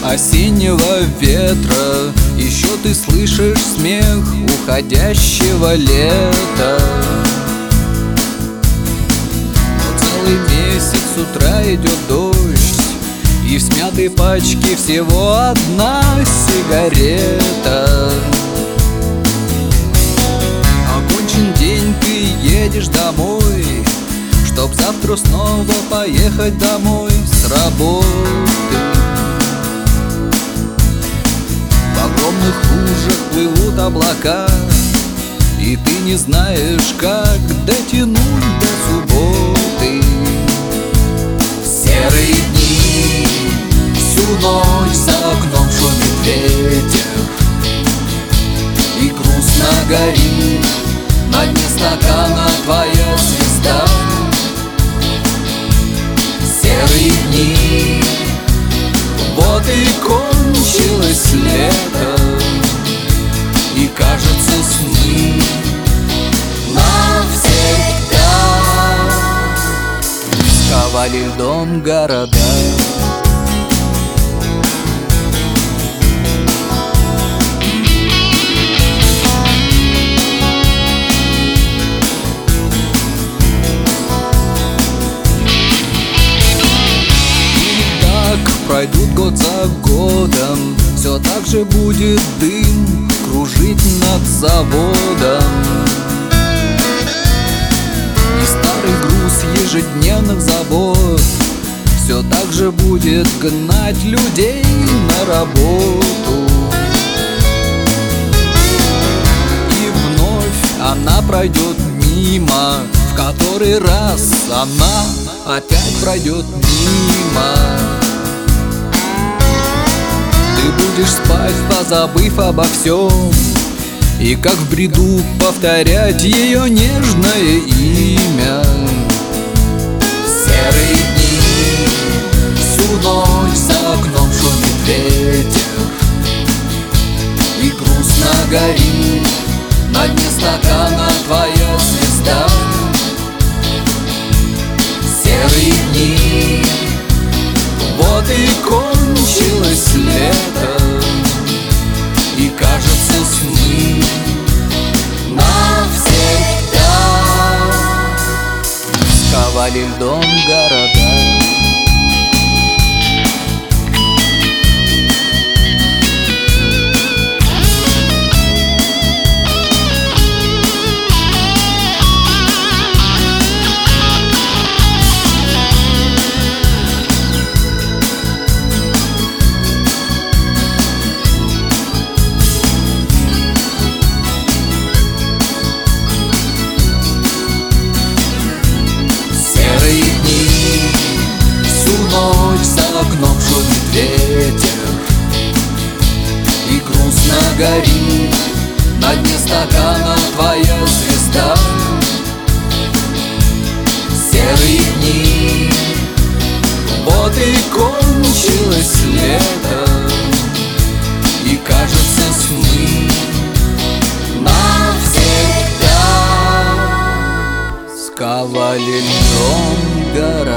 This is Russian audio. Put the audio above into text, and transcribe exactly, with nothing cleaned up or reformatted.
осеннего ветра. Еще ты слышишь смех уходящего лета. Но целый месяц с утра идет дождь, и в смятой пачке всего одна сигарета. Окончен день, ты едешь домой, чтоб завтра снова поехать домой с работы. В огромных лужах плывут облака, и ты не знаешь, как дотянуть до субботы. Серые дни, всю ночь за окном шумит ветер, и грустно горит на дне стакана твоя звезда. Серые дни, вот и кончилось лето, и кажется, сны навсегда сковали льдом города. Пройдут год за годом, все так же будет дым кружить над заводом. И старый груз ежедневных забот все так же будет гнать людей на работу. И вновь она пройдет мимо, в который раз она опять пройдет мимо. Ты будешь спать, позабыв обо всем, и как в бреду повторять ее нежное имя. Серые дни, всю ночь за окном шумит ветер, и грустно горит на дне стакана твоя звезда. Серые дни, вот и кончилось лето, и кажется, сны навсегда сковали льдом города. Ночь за окном шумит ветер, и грустно горит на дне стакана твоя звезда. Серые дни, вот и кончилось лето, и кажется, сны навсегда сковали льдом города.